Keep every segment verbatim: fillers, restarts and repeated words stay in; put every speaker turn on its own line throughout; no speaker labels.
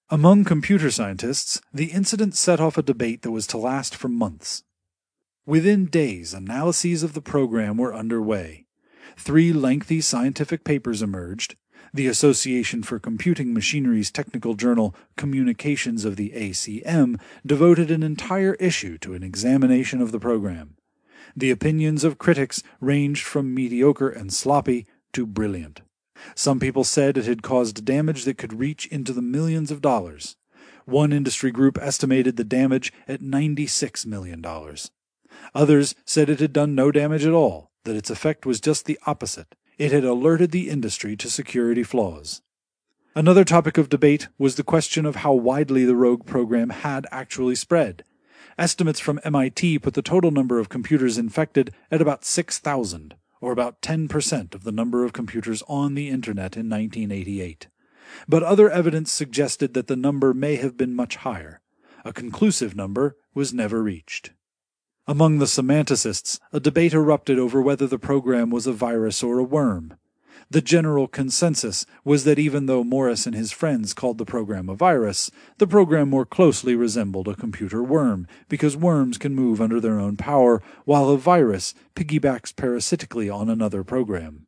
Among computer scientists, the incident set off a debate that was to last for months. Within days, analyses of the program were underway. Three lengthy scientific papers emerged. The Association for Computing Machinery's technical journal Communications of the A C M devoted an entire issue to an examination of the program. The opinions of critics ranged from mediocre and sloppy to brilliant. Some people said it had caused damage that could reach into the millions of dollars. One industry group estimated the damage at ninety-six million dollars. Others said it had done no damage at all, that its effect was just the opposite. It had alerted the industry to security flaws. Another topic of debate was the question of how widely the rogue program had actually spread. Estimates from M I T put the total number of computers infected at about six thousand, or about ten percent of the number of computers on the Internet in nineteen eighty-eight. But other evidence suggested that the number may have been much higher. A conclusive number was never reached. Among the semanticists, a debate erupted over whether the program was a virus or a worm. The general consensus was that even though Morris and his friends called the program a virus, the program more closely resembled a computer worm, because worms can move under their own power, while a virus piggybacks parasitically on another program.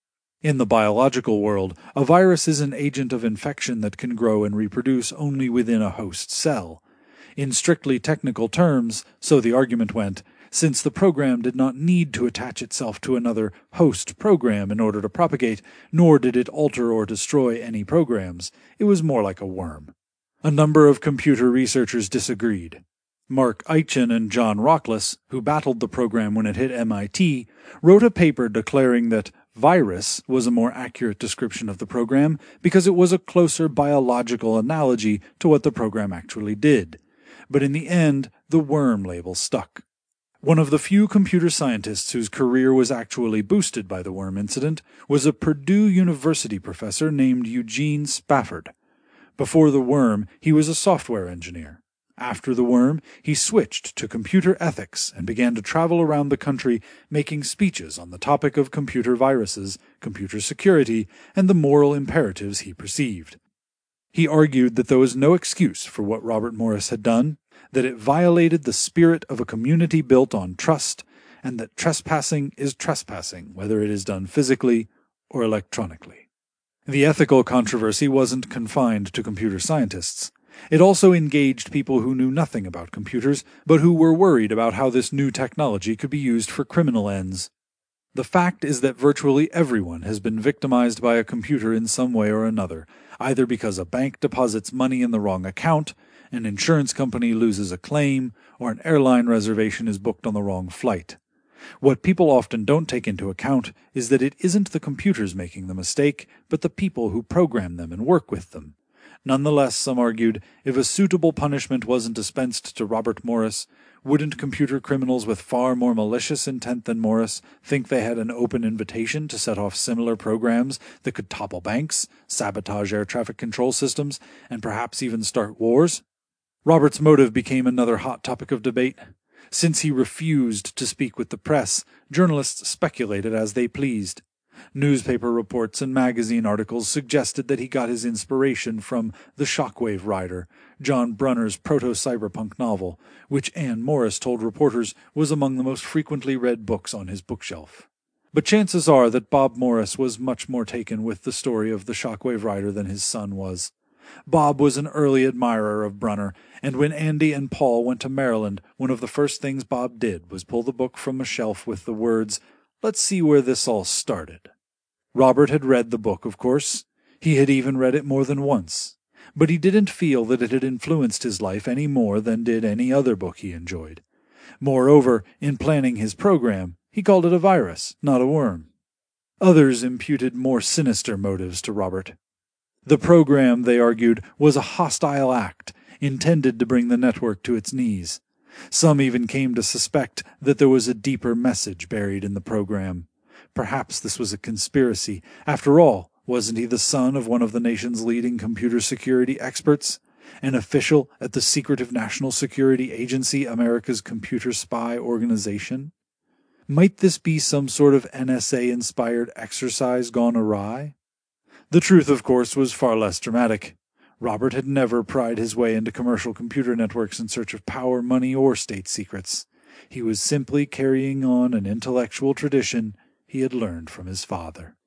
In the biological world, a virus is an agent of infection that can grow and reproduce only within a host cell. In strictly technical terms, so the argument went, since the program did not need to attach itself to another host program in order to propagate, nor did it alter or destroy any programs, it was more like a worm. A number of computer researchers disagreed. Mark Eichen and John Rockless, who battled the program when it hit M I T, wrote a paper declaring that virus was a more accurate description of the program because it was a closer biological analogy to what the program actually did. But in the end, the worm label stuck. One of the few computer scientists whose career was actually boosted by the worm incident was a Purdue University professor named Eugene Spafford. Before the worm, he was a software engineer. After the worm, he switched to computer ethics and began to travel around the country making speeches on the topic of computer viruses, computer security, and the moral imperatives he perceived. He argued that there was no excuse for what Robert Morris had done, that it violated the spirit of a community built on trust, and that trespassing is trespassing, whether it is done physically or electronically. The ethical controversy wasn't confined to computer scientists. It also engaged people who knew nothing about computers, but who were worried about how this new technology could be used for criminal ends. The fact is that virtually everyone has been victimized by a computer in some way or another, either because a bank deposits money in the wrong account, an insurance company loses a claim, or an airline reservation is booked on the wrong flight. What people often don't take into account is that it isn't the computers making the mistake, but the people who program them and work with them. Nonetheless, some argued, if a suitable punishment wasn't dispensed to Robert Morris, wouldn't computer criminals with far more malicious intent than Morris think they had an open invitation to set off similar programs that could topple banks, sabotage air traffic control systems, and perhaps even start wars? Robert's motive became another hot topic of debate. Since he refused to speak with the press, journalists speculated as they pleased. Newspaper reports and magazine articles suggested that he got his inspiration from The Shockwave Rider, John Brunner's proto-cyberpunk novel, which Anne Morris told reporters was among the most frequently read books on his bookshelf. But chances are that Bob Morris was much more taken with the story of The Shockwave Rider than his son was. Bob was an early admirer of Brunner, and when Andy and Paul went to Maryland, one of the first things Bob did was pull the book from a shelf with the words, "Let's see where this all started." Robert had read the book, of course. He had even read it more than once. But he didn't feel that it had influenced his life any more than did any other book he enjoyed. Moreover, in planning his program, he called it a virus, not a worm. Others imputed more sinister motives to Robert. The program, they argued, was a hostile act, intended to bring the network to its knees. Some even came to suspect that there was a deeper message buried in the program. Perhaps this was a conspiracy. After all, wasn't he the son of one of the nation's leading computer security experts? An official at the secretive National Security Agency, America's computer spy organization? Might this be some sort of N S A-inspired exercise gone awry? The truth, of course, was far less dramatic. Robert had never pried his way into commercial computer networks in search of power, money, or state secrets. He was simply carrying on an intellectual tradition he had learned from his father.